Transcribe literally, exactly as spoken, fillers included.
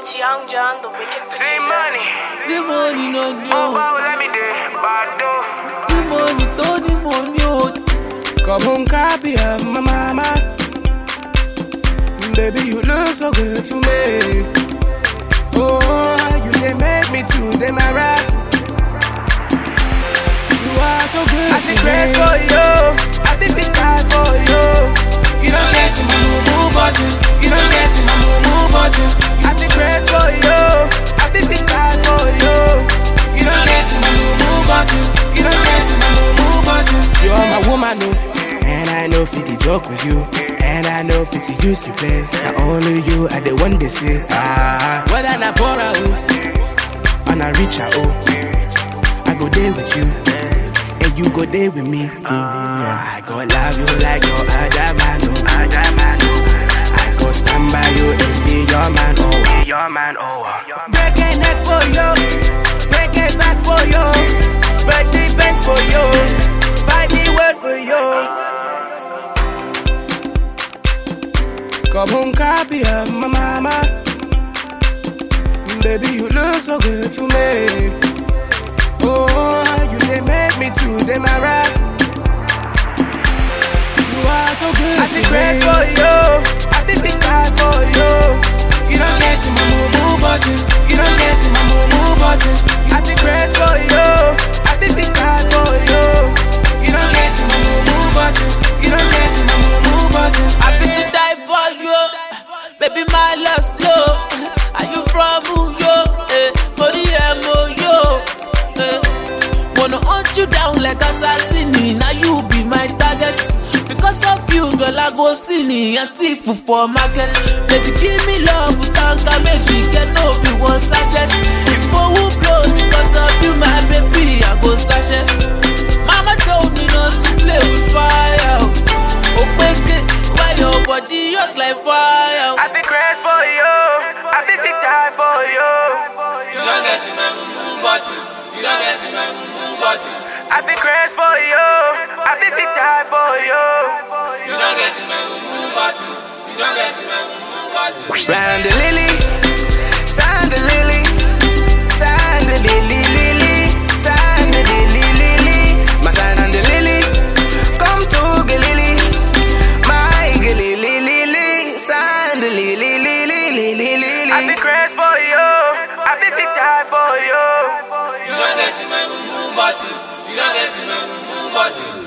It's Young John, the wicked producer. See money. See money, no, no. Oh, wow, let me do. Bado. See money, Tony, money, oh. Come home, copy of my mama. Baby, you look so good to me. Oh, you they make me to them, I rap. You are so good. I take grace for you. I think it die for you. You don't get in my moo button. You don't get in my moo button. I think grace for you. I think it die for you. You don't get in my moo button. You don't get in my moo button. You are my woman, no. And I know fifty joke with you. And I know fifty used to play. Not only you are the one they say. Ah, whether I pour out, and I reach out, oh, I go there with you. And you go there with me too. I go love you like no other man, no other man, no. I go stand by you and be your man, oh, be your man, oh. Break a neck for you, break a back for you, break the bank for you, buy the word for you. Come home, copy of my mama. Baby, you look so good to me. Oh, you they make me to them, I rap. You are so good. I take grace for you. I think it die for you. You don't get in my moo button. You don't get in my moo button. I take grace for you. I think it die for you. You don't get in my moo button. You don't get in my moo button. I think it die for you. Baby, my love slow. Are you from New York? Eh, body M O yo. Eh, wanna hunt you down like assassin. Now you be my target. Because of you, girl, I go silly and thief for market. Baby, give me love, tanka magic, and no be one sachet. If I will blow because of you, my baby, I go sachet. Mama told me not to play with fire. Oh, baby, why your body hot like fire? I think crash for you. I think it die for you. You don't get in my moo button. You don't get in my moo button. I think crash for you. I think it die for you. You don't get in my moo button. You don't get in my moo button. Sound the lily, sound the lily, sound the lily, lily, sound the lily, lily. My sign on the lily, come to Galili, my Galili, lily, sound the lily, lily, lily, lily. I think crash for you. I think it die for you. You don't get in my moo button. You don't get in my moo button.